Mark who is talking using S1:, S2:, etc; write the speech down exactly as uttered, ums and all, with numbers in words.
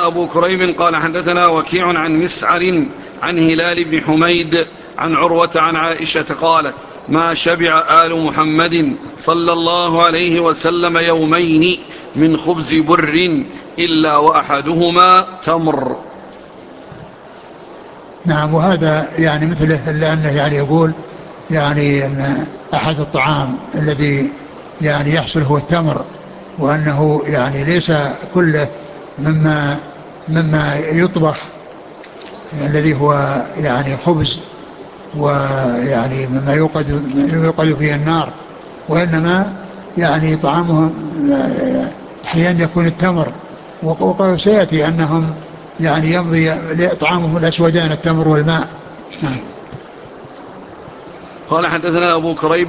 S1: أبو كريب قال حدثنا وكيع عن مسعر عن هلال بن حميد عن عروة عن عائشة قالت ما شبع آل محمد صلى الله عليه وسلم يومين من خبز بر إلا وأحدهما تمر.
S2: نعم. وهذا يعني مثله إلا أنه يعني يقول يعني أن أحد الطعام الذي يعني يحصل هو التمر، وأنه يعني ليس كله مما مما يطبخ الذي هو يعني خبز ويعني مما يوقد يوقد فيه النار، وإنما يعني طعامهم أحيانا يكون التمر. وقد سيأتي أنهم يعني يمضي طعامهم الأسودان التمر والماء.
S1: قال حدثنا أبو كريب